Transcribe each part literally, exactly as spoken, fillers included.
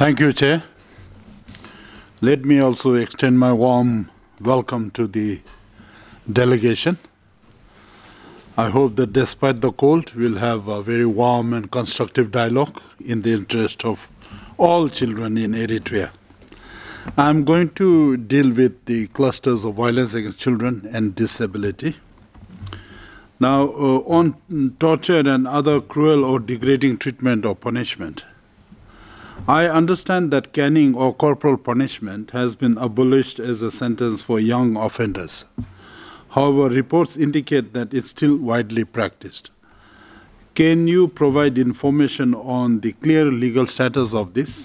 Thank you, Chair. Let me also extend my warm welcome to the delegation. I hope that despite the cold, we'll have a very warm and constructive dialogue in the interest of all children in Eritrea. I'm going to deal with the clusters of violence against children and disability. Now, uh, on torture and other cruel or degrading treatment or punishment, I understand that caning or corporal punishment has been abolished as a sentence for young offenders. However, reports indicate that it's still widely practiced. Can you provide information on the clear legal status of this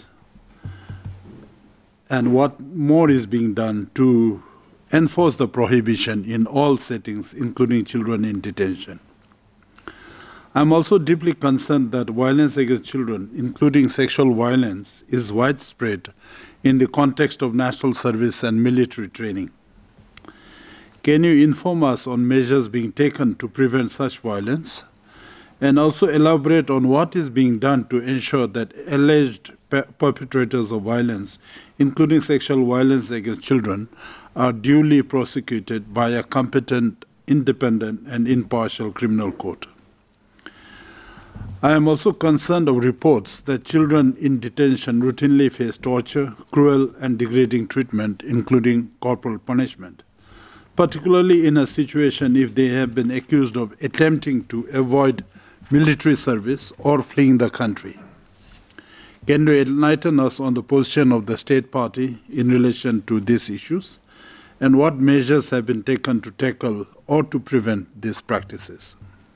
and what more is being done to enforce the prohibition in all settings, including children in detention? I'm also deeply concerned that violence against children, including sexual violence, is widespread in the context of national service and military training. Can you inform us on measures being taken to prevent such violence? And also elaborate on what is being done to ensure that alleged perpetrators of violence, including sexual violence against children, are duly prosecuted by a competent, independent, and impartial criminal court. I am also concerned of reports that children in detention routinely face torture, cruel and degrading treatment, including corporal punishment, particularly in a situation if they have been accused of attempting to avoid military service or fleeing the country. Can you enlighten us on the position of the state party in relation to these issues and what measures have been taken to tackle or to prevent these practices?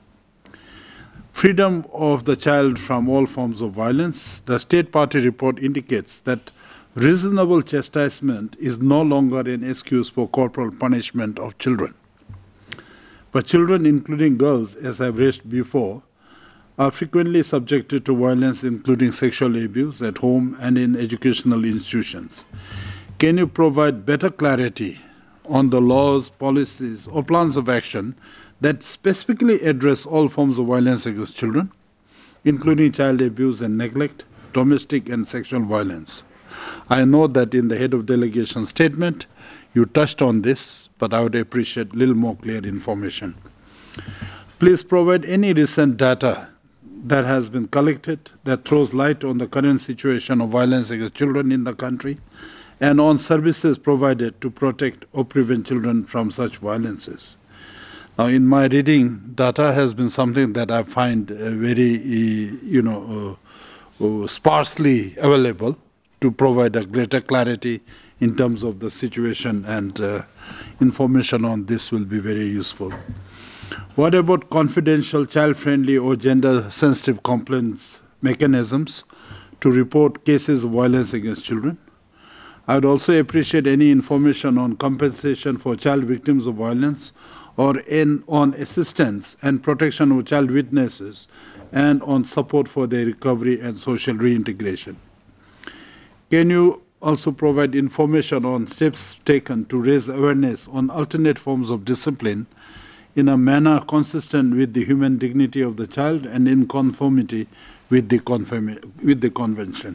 Freedom of the child from all forms of violence. The state party report indicates that reasonable chastisement is no longer an excuse for corporal punishment of children. But children, including girls, as I've raised before, are frequently subjected to violence, including sexual abuse at home and in educational institutions. Can you provide better clarity on the laws, policies, or plans of action that specifically address all forms of violence against children, including child abuse and neglect, domestic and sexual violence? I know that in the head of delegation statement, you touched on this, but I would appreciate a little more clear information. Please provide any recent data that has been collected that throws light on the current situation of violence against children in the country and on services provided to protect or prevent children from such violences. Now, in my reading, data has been something that I find uh, very, uh, you know, uh, uh, sparsely available to provide a greater clarity in terms of the situation, and uh, information on this will be very useful. What about confidential, child-friendly or gender-sensitive complaints mechanisms to report cases of violence against children? I would also appreciate any information on compensation for child victims of violence or in, on assistance and protection of child witnesses and on support for their recovery and social reintegration. Can you also provide information on steps taken to raise awareness on alternate forms of discipline in a manner consistent with the human dignity of the child and in conformity with the, with the convention?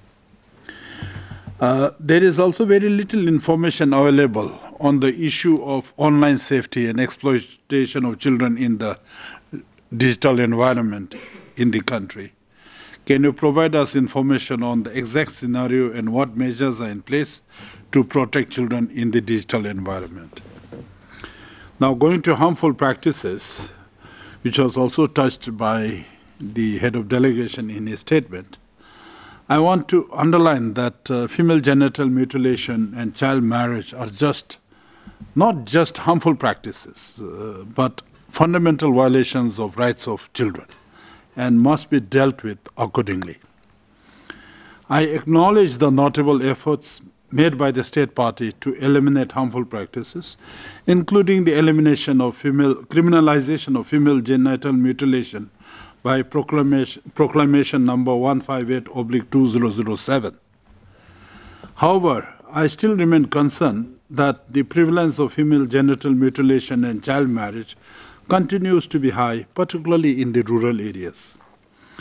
Uh, there is also very little information available on the issue of online safety and exploitation of children in the digital environment in the country. Can you provide us information on the exact scenario and what measures are in place to protect children in the digital environment? Now, going to harmful practices, which was also touched by the head of delegation in his statement, I want to underline that uh, female genital mutilation and child marriage are just not just harmful practices, uh, but fundamental violations of rights of children and must be dealt with accordingly. I acknowledge the notable efforts made by the state party to eliminate harmful practices, including the elimination of female criminalization of female genital mutilation by proclamation, proclamation number one fifty-eight oblique two thousand seven. However, I still remain concerned that the prevalence of female genital mutilation and child marriage continues to be high, particularly in the rural areas.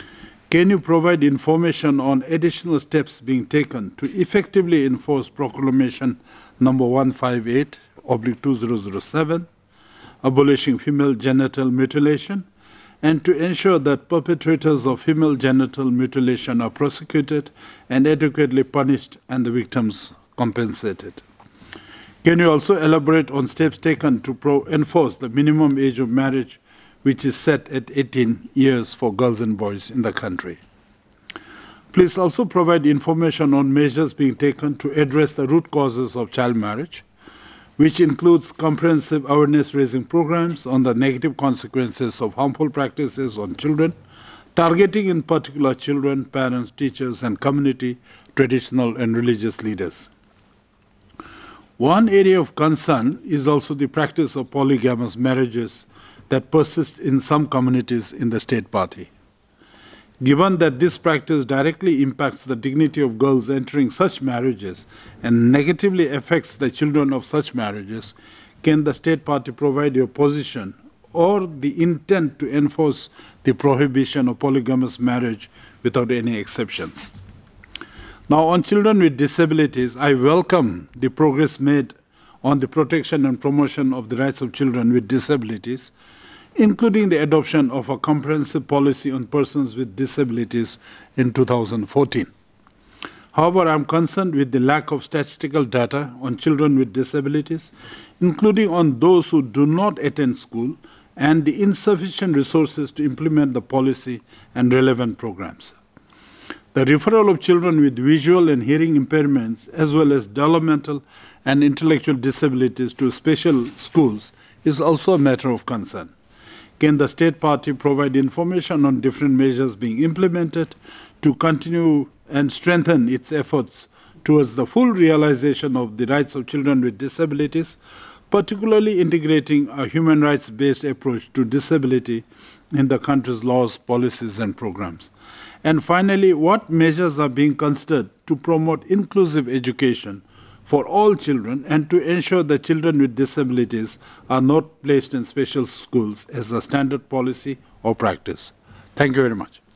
Can you provide information on additional steps being taken to effectively enforce Proclamation number one fifty-eight oblique two thousand seven, abolishing female genital mutilation, and to ensure that perpetrators of female genital mutilation are prosecuted and adequately punished and the victims compensated? Can you also elaborate on steps taken to pro enforce the minimum age of marriage, which is set at eighteen years for girls and boys in the country? Please also provide information on measures being taken to address the root causes of child marriage, which includes comprehensive awareness-raising programs on the negative consequences of harmful practices on children, targeting in particular children, parents, teachers, and community, traditional and religious leaders. One area of concern is also the practice of polygamous marriages that persist in some communities in the state party. Given that this practice directly impacts the dignity of girls entering such marriages and negatively affects the children of such marriages, can the state party provide your position or the intent to enforce the prohibition of polygamous marriage without any exceptions? Now, on children with disabilities, I welcome the progress made on the protection and promotion of the rights of children with disabilities, including the adoption of a comprehensive policy on persons with disabilities in two thousand fourteen. However, I am concerned with the lack of statistical data on children with disabilities, including on those who do not attend school, and the insufficient resources to implement the policy and relevant programs. The referral of children with visual and hearing impairments, as well as developmental and intellectual disabilities, to special schools is also a matter of concern. Can the state party provide information on different measures being implemented to continue and strengthen its efforts towards the full realization of the rights of children with disabilities, particularly integrating a human rights-based approach to disability in the country's laws, policies, and programs? And finally, what measures are being considered to promote inclusive education for all children and to ensure that children with disabilities are not placed in special schools as a standard policy or practice? Thank you very much.